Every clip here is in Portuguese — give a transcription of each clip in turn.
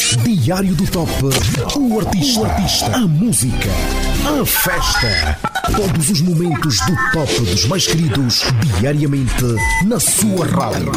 Diário do Top. O artista, a música, a festa. Todos os momentos do top dos mais queridos, diariamente na sua rádio.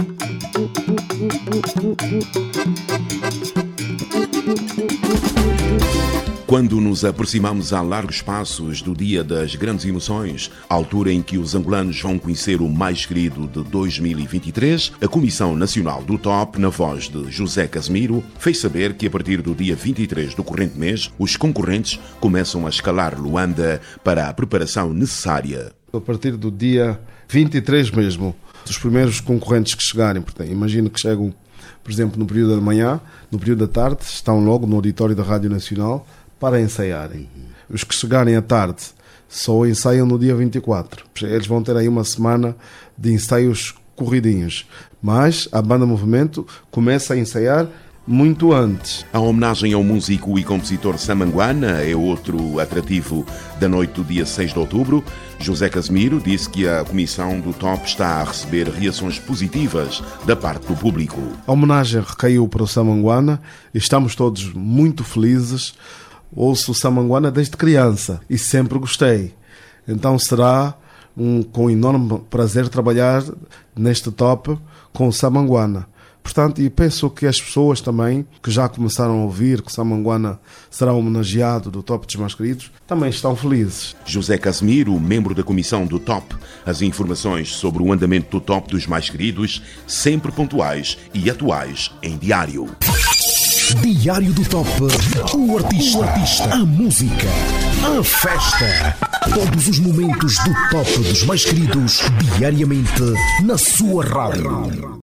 Quando nos aproximamos a largos passos do Dia das Grandes Emoções, a altura em que os angolanos vão conhecer o mais querido de 2023, a Comissão Nacional do Top, na voz de José Casimiro, fez saber que a partir do dia 23 do corrente mês, os concorrentes começam a escalar Luanda para a preparação necessária. A partir do dia 23 mesmo, os primeiros concorrentes que chegarem, portanto, imagino que chegam, por exemplo, no período da manhã, no período da tarde, estão logo no auditório da Rádio Nacional para ensaiarem. Os que chegarem à tarde só ensaiam no dia 24. Eles vão ter aí uma semana de ensaios corridinhos. Mas a Banda Movimento começa a ensaiar muito antes. A homenagem ao músico e compositor Samanguana é outro atrativo da noite do dia 6 de outubro. José Casimiro disse que a Comissão do Top está a receber reações positivas da parte do público. A homenagem recaiu para o Samanguana e estamos todos muito felizes. Ouço o Samanguana desde criança e sempre gostei. Então será com enorme prazer trabalhar neste top com o Samanguana. Portanto, e penso que as pessoas também, que já começaram a ouvir que o Samanguana será homenageado do Top dos Mais Queridos, também estão felizes. José Casimiro, membro da Comissão do Top, as informações sobre o andamento do Top dos Mais Queridos, sempre pontuais e atuais em diário. Diário do Top. O artista, a música, a festa. Todos os momentos do top dos mais queridos, diariamente na sua rádio.